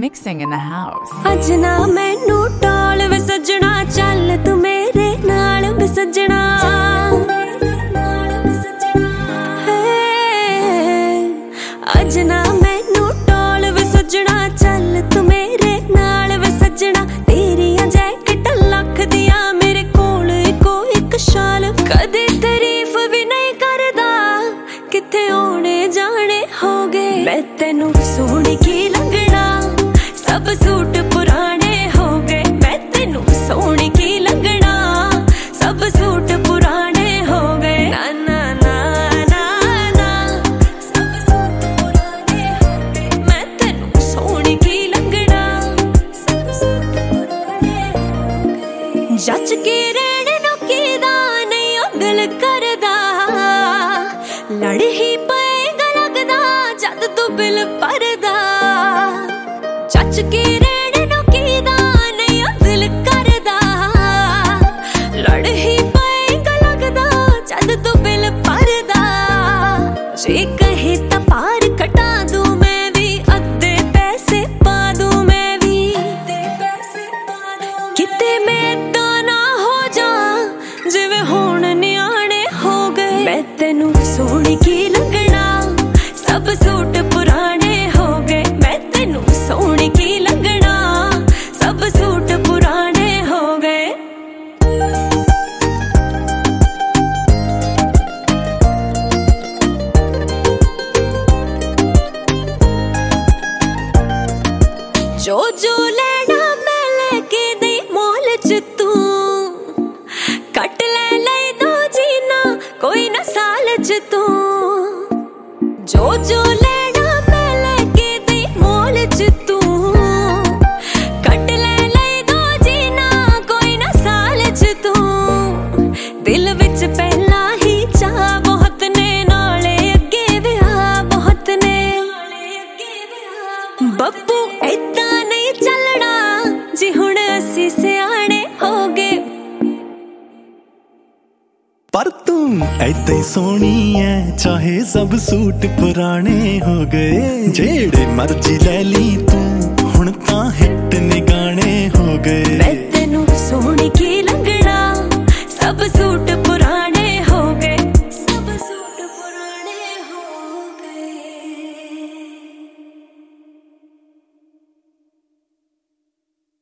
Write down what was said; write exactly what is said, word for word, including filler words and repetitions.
mixing in the house. ਅੱਜ ਨਾ ਮੈਨੂੰ ਟੋਲ ਵੇ ਸੱਜਣਾ ਚੱਲ ਤੂੰ ਮੇਰੇ ਨਾਲ ਵੇ ਸੱਜਣਾ ਅੱਜ ਨਾ ਮੈਨੂੰ ਟੋਲ ਵੇ ਸੱਜਣਾ ਚੱਲ ਤੂੰ ਮੇਰੇ ਨਾਲ ਵੇ ਸੱਜਣਾ ਤੇਰੀਆਂ ਜੈਕਟ ਲੱਖ ਦੀਆਂ ਮੇਰੇ ਕੋਲ ਇੱਕੋ ਇੱਕ ਸ਼ਾਲ ਕਦੇ ਤਾਰੀਫ ਵੀ ਨਹੀਂ ਕਰਦਾ ਕਿੱਥੇ ਆਉਣੇ ਜਾਣੇ ਹੋ ਗਏ ਮੈਂ ਤੈਨੂੰ ਸੋਹਣੀ ਕੀ ਲੱਗਣਾ ਸਭ ਸੂਟ ਪੁਰਾਣੇ ਹੋ ਗਏ ਮੈਂ ਤੈਨੂੰ ਸੋਹਣੀ ਕੀ ਲੱਗਣਾ ਸਭ ਸੂਟ ਪੁਰਾਣੇ ਹੋ ਗਏ ਨਾ ਨਾ ਨਾ ਨਾ ਨਾ ਸਭ ਸੂਟ ਪੁਰਾਣੇ ਹੋ ਗਏ ਮੈਂ ਤੈਨੂੰ ਸੋਹਣੀ ਕੀ ਲੱਗਣਾ ਸਭ ਸੂਟ ਪੁਰਾਣੇ ਹੋ ਗਏ ਜੱਜ ਕੇ ਰਹਿਣੇ ਨੂੰ ਕਿਦਾ ਨਹੀਂ ਉਹ ਦਿਲ ਕਰਦਾ ਲੜ ਹੀ ਪਏਗਾ ਲੱਗਦਾ ਜਦ ਤੂੰ ਬਿਲ ਭਰਦਾ ਜੱਜ ਕੇ ਰਹਿਣੇ ਨੂੰ ਕਿਦਾ ਨਹੀਂ ਉਹ ਦਿਲ ਕਰਦਾ ਲੜ ਹੀ ਪਏਗਾ ਲੱਗਦਾ ਜਦ ਤੂੰ ਬਿਲ ਭਰਦਾ ਜੇ ਕਹੇ ਤਾਂ ਪਾਰ ਕਟਾ ਦੂੰ ਮੈਂ ਵੀ ਅੱਧੇ ਪੈਸੇ ਪਾ ਦੂੰ ਮੈਂ ਵੀ ਅੱਧੇ ਪੈਸੇ ਪਾ ਦੂੰ ਕਿਤੇ ਮੈਂ ਏਦਾਂ ਨਾ ਹੋ ਜਾ ਜਿਵੇਂ ਹੁਣ ਨਿਆਣੇ ਹੋ ਗਏ ਮੈਂ ਤੈਨੂੰ ਸੋਹਣੀ ਕੀ ਲੱਗਣਾ ਸਭ ਸੂਟ ਪੁਰਾਣੇ ਹੋ ਗਏ ਮੈਂ ਤੈਨੂੰ ਸੋਹਣੀ ਕੀ ਲੱਗਣਾ ਸਭ ਸੂਟ ਪੁਰਾਣੇ ਹੋ ਗਏ ਜੋ ਜੋ ਲੈਣਾ ਮੈਂ ਲੈ ਕੇ ਦੇ ਮੋਲ ਚ ਤੂੰ ਕੱਟ ਲੈ ਲੈ ਦੋ ਜੀਨਾ ਕੋਈ ਨਾ ਸਾਲ ਚ ਤੂੰ ਜੋ ਜੋ ਲੈਣਾ ਮੈਂ ਲੈ ਕੇ ਦੇ ਮੋਲ ਚ ਤੂੰ ਕੱਟ ਲੈ ਲੈ ਦੋ ਜੀਨਾ ਕੋਈ ਨਾ ਸਾਲ ਚ ਤੂੰ ਦਿਲ ਵਿੱਚ ਪਹਿਲਾਂ ਹੀ ਚਾਹ ਬਹੁਤ ਨੇ ਨਾਲੇ ਅੱਗੇ ਵਿਆਹ ਬਹੁਤ ਨੇ ਬੱਬੂ ਏਦਾਂ ਨਹੀਂ ਚੱਲਣਾ ਜੀ ਹੁਣ ਅਸੀਂ ਸਿਆਣੇ ਹੋ ਗਏ ਪਰ ਤੂੰ ਐਦਾਂ ਹੀ ਸੋਹਣੀ ਐ ਚਾਹੇ ਸਭ ਸੂਟ ਪੁਰਾਣੇ ਹੋ ਗਏ ਜਿਹੜੇ ਮਰਜ਼ੀ ਲੈ ਲਈ ਤੂੰ ਹੁਣ ਤਾਂ ਹਿੱਟ ਨੇ ਗਾਣੇ ਹੋ ਗਏ।